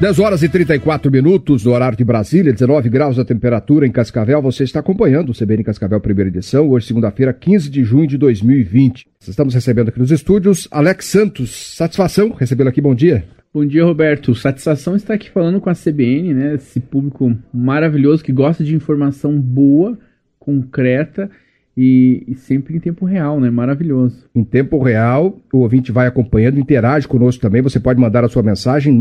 10 horas e 34 minutos no horário de Brasília, 19 graus a temperatura em Cascavel. Você está acompanhando o CBN Cascavel, primeira edição, hoje segunda-feira, 15 de junho de 2020. Estamos recebendo aqui nos estúdios Alex Santos. Satisfação recebê-lo aqui, bom dia. Bom dia, Roberto. Satisfação estar aqui falando com a CBN, né? Esse público maravilhoso que gosta de informação boa, concreta e sempre em tempo real, né? Maravilhoso. Em tempo real, o ouvinte vai acompanhando, interage conosco também. Você pode mandar a sua mensagem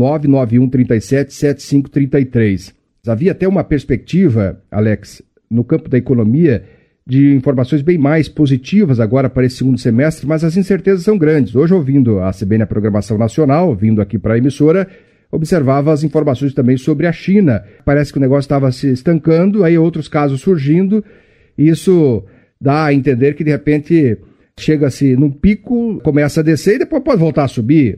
991-37-7533. Havia até uma perspectiva, Alex, no campo da economia, de informações bem mais positivas agora para esse segundo semestre, mas as incertezas são grandes. Hoje, ouvindo a CBN, a Programação Nacional, vindo aqui para a emissora, observava as informações também sobre a China. Parece que o negócio estava se estancando, aí outros casos surgindo, e isso dá a entender que, de repente, chega-se num pico, começa a descer e depois pode voltar a subir.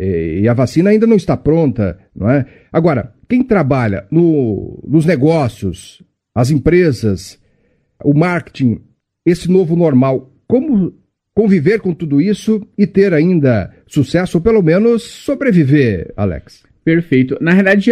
E a vacina ainda não está pronta, não é? Agora, quem trabalha nos negócios, as empresas, o marketing, esse novo normal, como conviver com tudo isso e ter ainda sucesso, ou pelo menos sobreviver, Alex? Perfeito. Na realidade,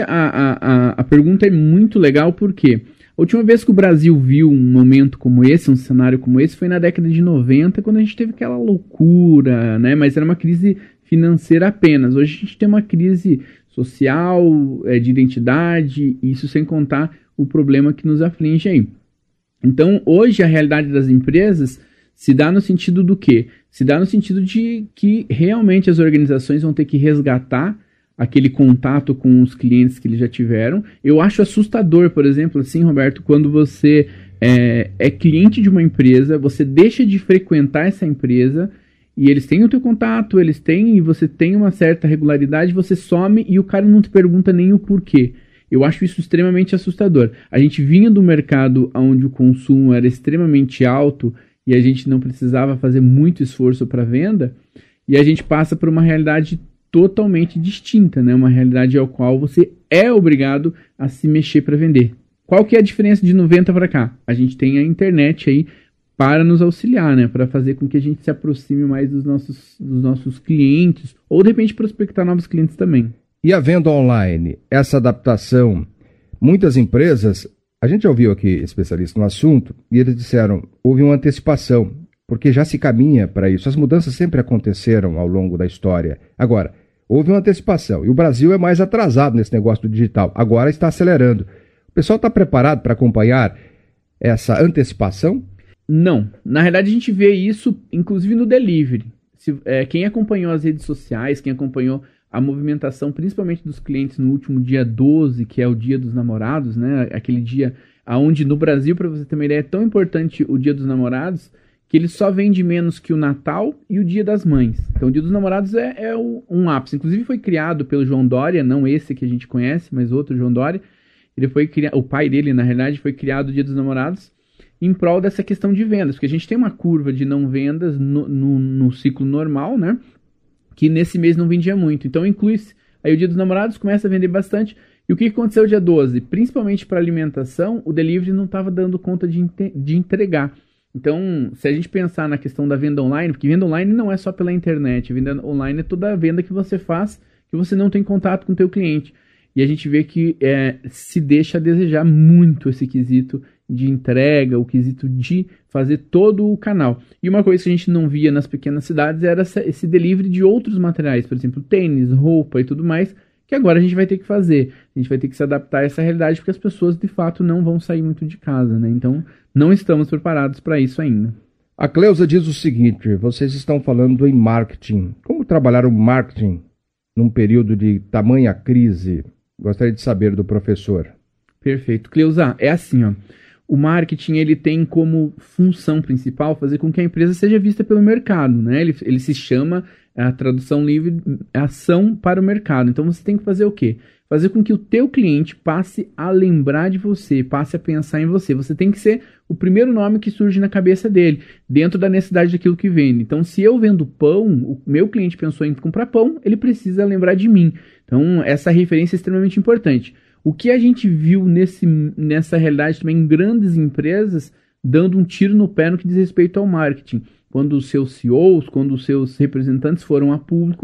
a pergunta é muito legal porque a última vez que o Brasil viu um momento como esse, um cenário como esse, foi na década de 90, quando a gente teve aquela loucura, né? Mas era uma crise financeira apenas. Hoje a gente tem uma crise social, de identidade, isso sem contar o problema que nos aflige aí. Então, hoje a realidade das empresas se dá no sentido do quê? Se dá no sentido de que realmente as organizações vão ter que resgatar aquele contato com os clientes que eles já tiveram. Eu acho assustador, por exemplo, assim, Roberto, quando você é cliente de uma empresa, você deixa de frequentar essa empresa e eles têm o teu contato, e você tem uma certa regularidade, você some e o cara não te pergunta nem o porquê. Eu acho isso extremamente assustador. A gente vinha do mercado onde o consumo era extremamente alto e a gente não precisava fazer muito esforço para venda, e a gente passa por uma realidade totalmente distinta, né? Uma realidade ao qual você é obrigado a se mexer para vender. Qual que é a diferença de 90 para cá? A gente tem a internet aí para nos auxiliar, né? Para fazer com que a gente se aproxime mais dos nossos clientes, ou de repente prospectar novos clientes também. E a venda online, essa adaptação, muitas empresas, a gente já ouviu aqui especialistas no assunto, e eles disseram, houve uma antecipação, porque já se caminha para isso. As mudanças sempre aconteceram ao longo da história. Agora, houve uma antecipação, e o Brasil é mais atrasado nesse negócio do digital. Agora está acelerando. O pessoal está preparado para acompanhar essa antecipação? Não. Na realidade, a gente vê isso, inclusive, no delivery. Quem acompanhou as redes sociais, quem acompanhou a movimentação, principalmente dos clientes no último dia 12, que é o Dia dos Namorados, né? Aquele dia onde no Brasil, para você ter uma ideia, é tão importante o Dia dos Namorados, que ele só vende menos que o Natal e o Dia das Mães. Então o Dia dos Namorados é um ápice. Inclusive foi criado pelo João Dória, não esse que a gente conhece, mas outro João Dória. O pai dele, na realidade, foi criado o Dia dos Namorados em prol dessa questão de vendas, porque a gente tem uma curva de não vendas no ciclo normal, né? Que nesse mês não vendia muito. Então inclui-se aí o Dia dos Namorados, começa a vender bastante. E o que aconteceu dia 12? Principalmente para alimentação, o delivery não estava dando conta de entregar. Então, se a gente pensar na questão da venda online, porque venda online não é só pela internet, venda online é toda a venda que você faz, que você não tem contato com o teu cliente. E a gente vê que se deixa a desejar muito esse quesito de entrega, o quesito de fazer todo o canal. E uma coisa que a gente não via nas pequenas cidades era esse delivery de outros materiais, por exemplo, tênis, roupa e tudo mais, que agora a gente vai ter que fazer. A gente vai ter que se adaptar a essa realidade, porque as pessoas, de fato, não vão sair muito de casa, né? Então, não estamos preparados para isso ainda. A Cleusa diz o seguinte, vocês estão falando em marketing. Como trabalhar o marketing num período de tamanha crise? Gostaria de saber do professor. Perfeito. Cleusa, é assim, ó. O marketing, ele tem como função principal fazer com que a empresa seja vista pelo mercado, né? Ele se chama, a tradução livre, ação para o mercado. Então, você tem que fazer o quê? Fazer com que o teu cliente passe a lembrar de você, passe a pensar em você. Você tem que ser o primeiro nome que surge na cabeça dele, dentro da necessidade daquilo que vende. Então, se eu vendo pão, o meu cliente pensou em comprar pão, ele precisa lembrar de mim. Então, essa referência é extremamente importante. O que a gente viu nessa realidade também em grandes empresas dando um tiro no pé no que diz respeito ao marketing. Quando os seus CEOs, quando os seus representantes foram a público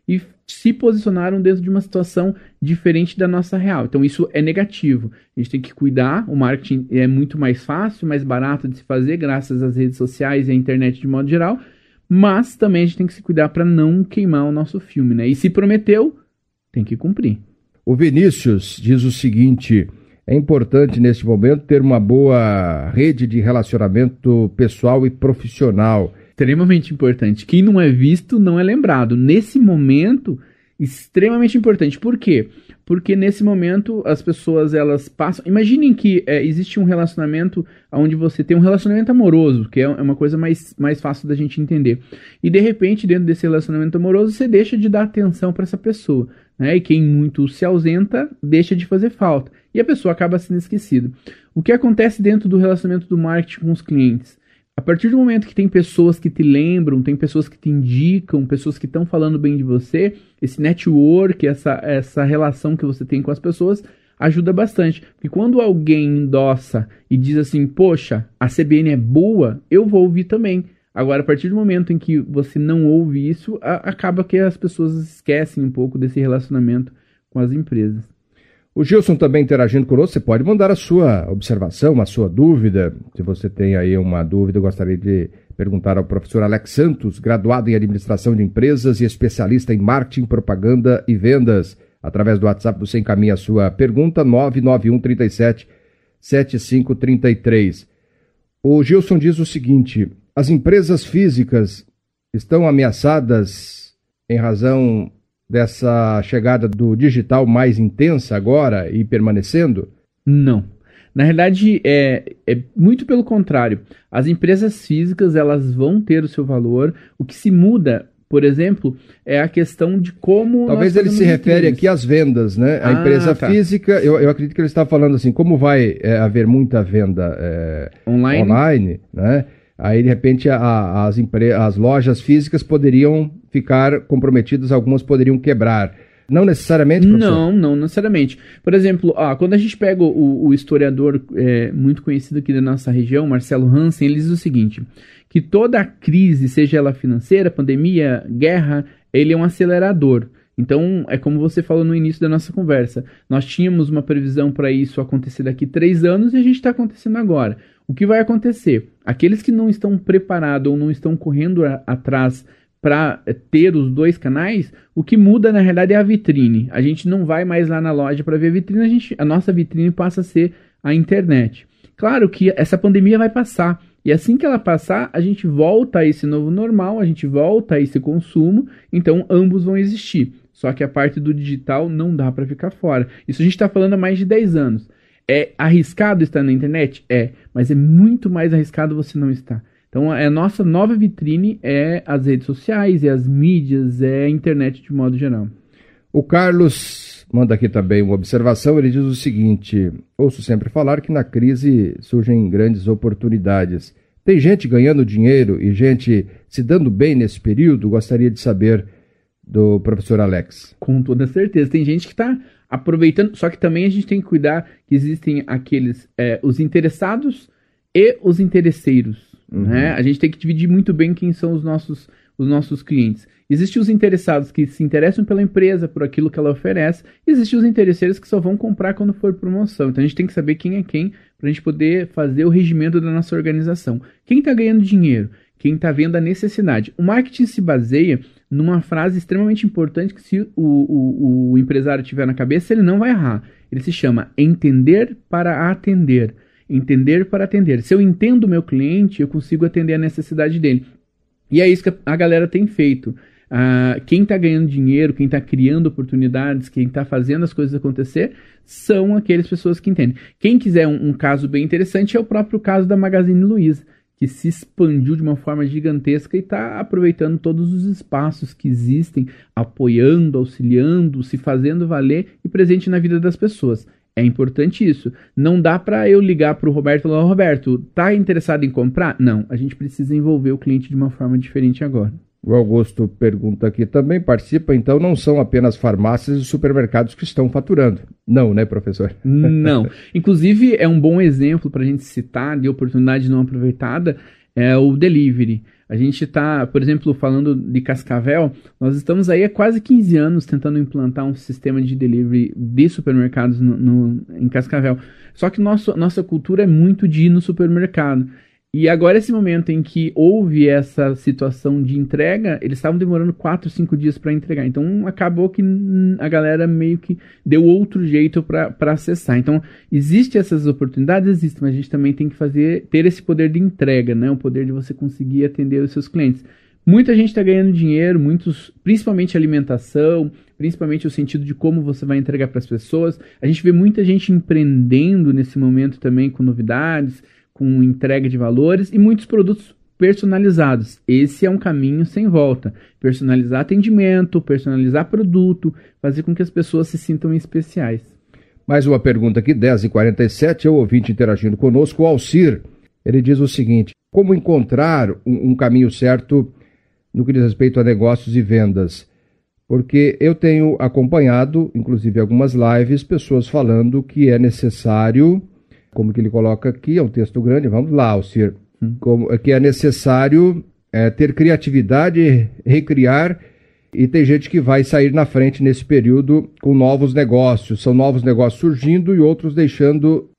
e se posicionaram dentro de uma situação diferente da nossa real. Então isso é negativo. A gente tem que cuidar, o marketing é muito mais fácil, mais barato de se fazer, graças às redes sociais e à internet de modo geral, mas também a gente tem que se cuidar para não queimar o nosso filme, né? E se prometeu, tem que cumprir. O Vinícius diz o seguinte: é importante neste momento ter uma boa rede de relacionamento pessoal e profissional. Extremamente importante. Quem não é visto não é lembrado. Nesse momento, extremamente importante. Por quê? Porque nesse momento as pessoas elas passam... Imaginem que existe um relacionamento onde você tem um relacionamento amoroso, que é uma coisa mais fácil da gente entender. E de repente, dentro desse relacionamento amoroso, você deixa de dar atenção para essa pessoa, né? E quem muito se ausenta, deixa de fazer falta. E a pessoa acaba sendo esquecida. O que acontece dentro do relacionamento do marketing com os clientes? A partir do momento que tem pessoas que te lembram, tem pessoas que te indicam, pessoas que estão falando bem de você, esse network, essa relação que você tem com as pessoas, ajuda bastante. Porque quando alguém endossa e diz assim, poxa, a CBN é boa, eu vou ouvir também. Agora, a partir do momento em que você não ouve isso, acaba que as pessoas esquecem um pouco desse relacionamento com as empresas. O Gilson também interagindo conosco, você pode mandar a sua observação, a sua dúvida. Se você tem aí uma dúvida, eu gostaria de perguntar ao professor Alex Santos, graduado em administração de empresas e especialista em marketing, propaganda e vendas. Através do WhatsApp você encaminha a sua pergunta, 991 37 7533. O Gilson diz o seguinte: as empresas físicas estão ameaçadas em razão dessa chegada do digital mais intensa agora e permanecendo? Não. Na realidade, é muito pelo contrário. As empresas físicas elas vão ter o seu valor. O que se muda, por exemplo, é a questão de como... Talvez ele se refere aqui às vendas, né? A empresa física, eu acredito que ele está falando assim, como vai haver muita venda online, né? Aí, de repente, as lojas físicas poderiam ficar comprometidas, algumas poderiam quebrar. Não necessariamente, professor? Não necessariamente. Por exemplo, quando a gente pega o historiador muito conhecido aqui da nossa região, Marcelo Hansen, ele diz o seguinte, que toda crise, seja ela financeira, pandemia, guerra, ele é um acelerador. Então, é como você falou no início da nossa conversa, nós tínhamos uma previsão para isso acontecer daqui 3 anos e a gente está acontecendo agora. O que vai acontecer? Aqueles que não estão preparados ou não estão correndo atrás para ter os 2 canais, o que muda na realidade é a vitrine. A gente não vai mais lá na loja para ver a vitrine, a nossa vitrine passa a ser a internet. Claro que essa pandemia vai passar, e assim que ela passar, a gente volta a esse novo normal, a gente volta a esse consumo, então ambos vão existir. Só que a parte do digital não dá para ficar fora. Isso a gente está falando há mais de 10 anos. É arriscado estar na internet? Mas é muito mais arriscado você não estar. Então, a nossa nova vitrine é as redes sociais, é as mídias, é a internet de modo geral. O Carlos manda aqui também uma observação, ele diz o seguinte: ouço sempre falar que na crise surgem grandes oportunidades. Tem gente ganhando dinheiro e gente se dando bem nesse período? Gostaria de saber do professor Alex. Com toda certeza. Tem gente que está aproveitando, só que também a gente tem que cuidar que existem aqueles, os interessados e os interesseiros. Né? A gente tem que dividir muito bem quem são os nossos clientes. Existem os interessados que se interessam pela empresa, por aquilo que ela oferece. Existem os interesseiros que só vão comprar quando for promoção. Então a gente tem que saber quem é quem para a gente poder fazer o regimento da nossa organização. Quem está ganhando dinheiro? Quem está vendo a necessidade? O marketing se baseia numa frase extremamente importante que se o empresário tiver na cabeça, ele não vai errar. Ele se chama entender para atender. Entender para atender. Se eu entendo o meu cliente, eu consigo atender a necessidade dele. E é isso que a galera tem feito. Quem está ganhando dinheiro, quem está criando oportunidades, quem está fazendo as coisas acontecer, são aquelas pessoas que entendem. Quem quiser um caso bem interessante é o próprio caso da Magazine Luiza, que se expandiu de uma forma gigantesca e está aproveitando todos os espaços que existem, apoiando, auxiliando, se fazendo valer e presente na vida das pessoas. É importante isso. Não dá para eu ligar para o Roberto e falar: Roberto, tá interessado em comprar? Não, a gente precisa envolver o cliente de uma forma diferente agora. O Augusto pergunta aqui também, participa, então não são apenas farmácias e supermercados que estão faturando. Não, né, professor? Não. Inclusive, é um bom exemplo para a gente citar de oportunidade não aproveitada, é o delivery. A gente está, por exemplo, falando de Cascavel, nós estamos aí há quase 15 anos tentando implantar um sistema de delivery de supermercados em Cascavel. Só que nossa cultura é muito de ir no supermercado. E agora, esse momento em que houve essa situação de entrega, eles estavam demorando 4, 5 dias para entregar. Então, acabou que a galera meio que deu outro jeito para acessar. Então, existem essas oportunidades? Existem, mas a gente também tem que ter esse poder de entrega, né? O poder de você conseguir atender os seus clientes. Muita gente está ganhando dinheiro, principalmente alimentação, principalmente o sentido de como você vai entregar para as pessoas. A gente vê muita gente empreendendo nesse momento também com novidades, com entrega de valores e muitos produtos personalizados. Esse é um caminho sem volta. Personalizar atendimento, personalizar produto, fazer com que as pessoas se sintam especiais. Mais uma pergunta aqui, 10h47, é o ouvinte interagindo conosco, o Alcir. Ele diz o seguinte: como encontrar um caminho certo no que diz respeito a negócios e vendas? Porque eu tenho acompanhado, inclusive algumas lives, pessoas falando que é necessário, como que ele coloca aqui, é um texto grande, vamos lá, Alcir, que é necessário ter criatividade, recriar, e tem gente que vai sair na frente nesse período com novos negócios, são novos negócios surgindo e outros deixando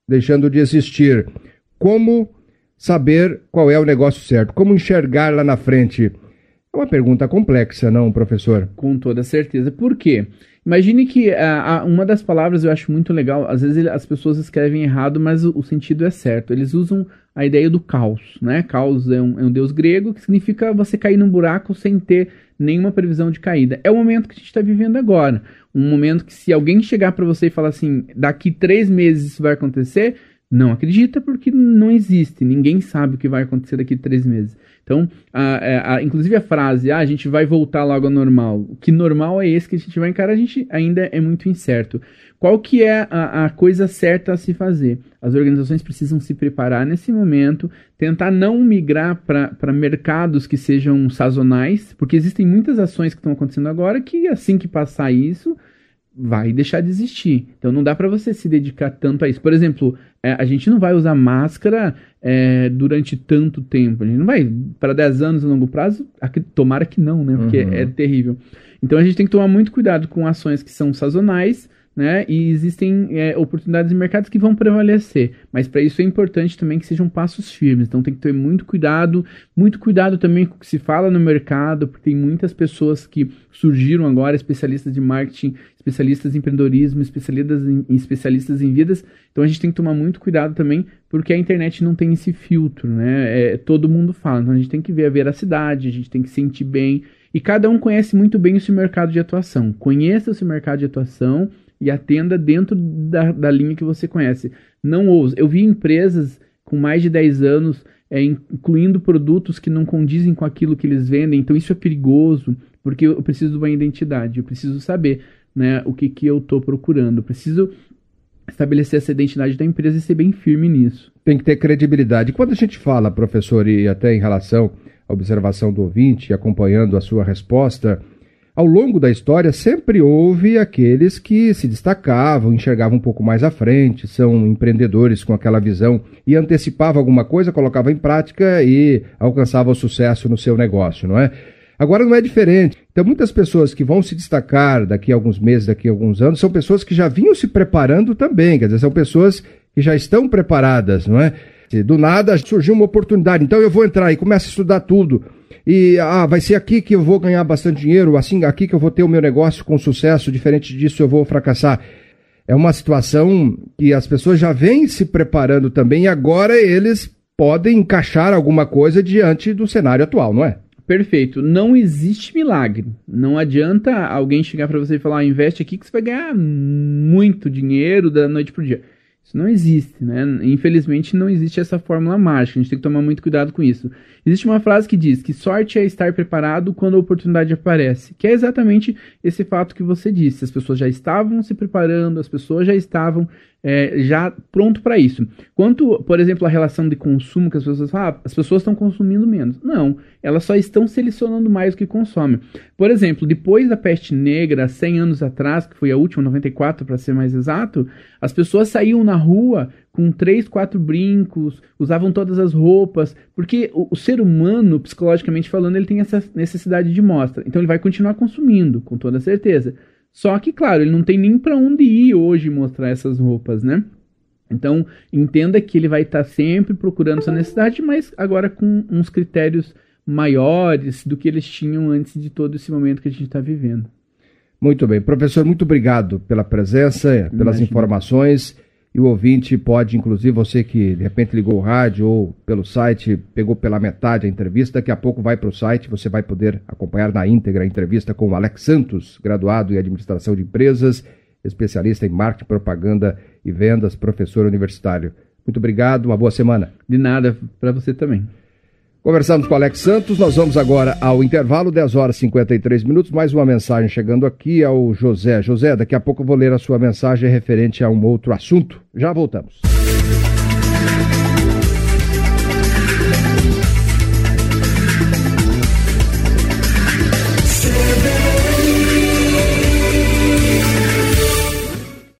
de existir. Como saber qual é o negócio certo? Como enxergar lá na frente? É uma pergunta complexa, não, professor? Com toda certeza. Por quê? Imagine que uma das palavras eu acho muito legal, às vezes as pessoas escrevem errado, mas o sentido é certo. Eles usam a ideia do caos, né? Caos é um deus grego, que significa você cair num buraco sem ter nenhuma previsão de caída. É o momento que a gente está vivendo agora. Um momento que, se alguém chegar para você e falar assim, daqui 3 meses isso vai acontecer, não acredita, porque não existe. Ninguém sabe o que vai acontecer daqui 3 meses. Então, inclusive a frase, a gente vai voltar logo ao normal. O que normal é esse que a gente vai encarar? A gente ainda é muito incerto. Qual que é a coisa certa a se fazer? As organizações precisam se preparar nesse momento, tentar não migrar para mercados que sejam sazonais, porque existem muitas ações que estão acontecendo agora que, assim que passar isso, vai deixar de existir. Então não dá para você se dedicar tanto a isso. Por exemplo, a gente não vai usar máscara durante tanto tempo. A gente não vai, para 10 anos a longo prazo, tomara que não, né? Porque é terrível. Então a gente tem que tomar muito cuidado com ações que são sazonais, né? E existem oportunidades de mercados que vão prevalecer. Mas para isso é importante também que sejam passos firmes. Então tem que ter muito cuidado também com o que se fala no mercado, porque tem muitas pessoas que surgiram agora, especialistas de marketing, especialistas em empreendedorismo, especialistas em vidas. Então a gente tem que tomar muito cuidado também, porque a internet não tem esse filtro, né? Todo mundo fala. Então a gente tem que ver a veracidade, a gente tem que sentir bem. E cada um conhece muito bem o seu mercado de atuação. Conheça o seu mercado de atuação e atenda dentro da linha que você conhece. Não ouse. Eu vi empresas com mais de 10 anos incluindo produtos que não condizem com aquilo que eles vendem. Então isso é perigoso, porque eu preciso de uma identidade. Eu preciso saber, né, o que eu estou procurando. Eu preciso estabelecer essa identidade da empresa e ser bem firme nisso. Tem que ter credibilidade. Quando a gente fala, professor, e até em relação à observação do ouvinte, acompanhando a sua resposta, ao longo da história sempre houve aqueles que se destacavam, enxergavam um pouco mais à frente, são empreendedores com aquela visão e antecipavam alguma coisa, colocavam em prática e alcançavam sucesso no seu negócio, não é? Agora não é diferente. Então muitas pessoas que vão se destacar daqui a alguns meses, daqui a alguns anos, são pessoas que já vinham se preparando também, quer dizer, são pessoas que já estão preparadas, não é? Do nada surgiu uma oportunidade, então eu vou entrar e começo a estudar tudo. E vai ser aqui que eu vou ganhar bastante dinheiro, assim, aqui que eu vou ter o meu negócio com sucesso, diferente disso eu vou fracassar. É uma situação que as pessoas já vêm se preparando também e agora eles podem encaixar alguma coisa diante do cenário atual, não é? Perfeito. Não existe milagre. Não adianta alguém chegar para você e falar, investe aqui que você vai ganhar muito dinheiro da noite pro dia. Isso não existe, né? Infelizmente não existe essa fórmula mágica, a gente tem que tomar muito cuidado com isso. Existe uma frase que diz que sorte é estar preparado quando a oportunidade aparece, que é exatamente esse fato que você disse. As pessoas já estavam se preparando, as pessoas já estavam já pronto para isso. Quanto, por exemplo, a relação de consumo, que as pessoas falam, as pessoas estão consumindo menos. Não, elas só estão selecionando mais o que consomem. Por exemplo, depois da peste negra, 100 anos atrás, que foi a última, 94 para ser mais exato, as pessoas saíam na rua com 3, 4 brincos, usavam todas as roupas, porque o ser humano, psicologicamente falando, ele tem essa necessidade de mostra. Então ele vai continuar consumindo, com toda certeza. Só que, claro, ele não tem nem para onde ir hoje mostrar essas roupas, né? Então, entenda que ele vai estar sempre procurando essa necessidade, mas agora com uns critérios maiores do que eles tinham antes de todo esse momento que a gente está vivendo. Muito bem. Professor, muito obrigado pela presença, pelas informações. E o ouvinte pode, inclusive, você que de repente ligou o rádio ou pelo site, pegou pela metade a entrevista, daqui a pouco vai para o site, você vai poder acompanhar na íntegra a entrevista com o Alex Santos, graduado em Administração de Empresas, especialista em Marketing, Propaganda e Vendas, professor universitário. Muito obrigado, uma boa semana. De nada, para você também. Conversamos com o Alex Santos, nós vamos agora ao intervalo, 10 horas e 53 minutos, mais uma mensagem chegando aqui ao José. José, daqui a pouco eu vou ler a sua mensagem referente a um outro assunto. Já voltamos.